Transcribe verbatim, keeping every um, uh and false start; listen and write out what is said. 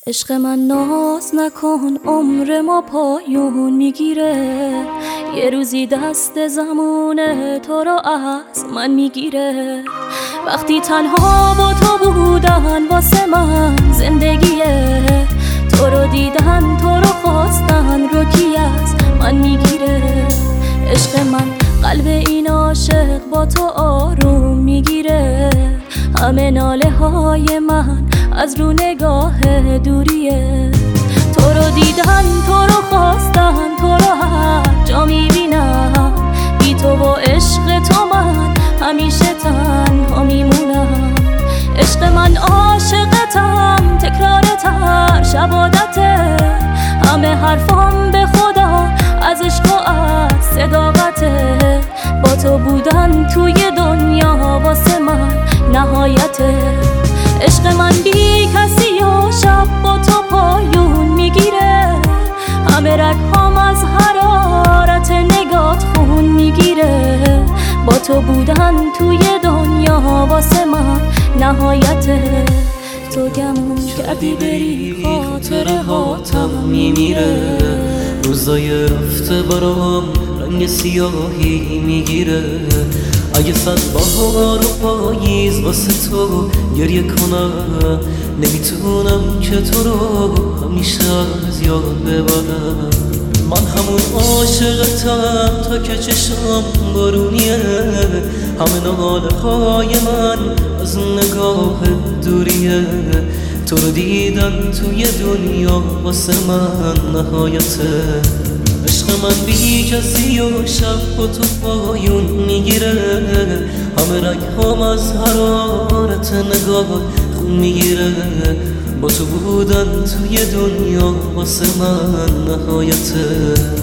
عشق من ناز نکن، عمر ما پایون میگیره. یه روزی دست زمونه تو رو از من میگیره. وقتی تنها با تو بودن واسه من زندگیه، تو رو دیدن تو رو خواستن رو کی از من میگیره. عشق من قلب این عاشق با تو آروم میگیره. همه ناله های من از رو نگاه دوریه. تو رو دیدن تو رو خواستن تو رو هر جا میبینم. بی تو و عشق تو من همیشه تنها میمونم. عشق من عاشقتم، تکرارت هر شب عادته. همه حرفام به خدا از عشق و از صداقته. با تو بودن توی دنیا واسه من نهایته. عشق من بی کسی و شب با تو پایون میگیره. همه رگهام از حرارت نگات خون میگیره. با تو بودن توی دنیا واسه من نهایته. تو گمون کردی بری خاطره هاتم میمیره. روزای رفته برام رنگ سیاهی میگیره. اگه صد بهار و پاییز واسه تو گریه کنم، نمیتونم که تو رو همیشه از یاد ببرم. من همون عاشقتم تا که چشم بارونیه. همه ناله های من از نگاه دوریه. تو رو دیدن توی دنیا واسه من نهایته. عشق من بی کسی و شب با تو پایون میگیره. همه رگ هم از حرارت نگاه خون میگیره. با تو بودن توی دنیا واسه من نهایته.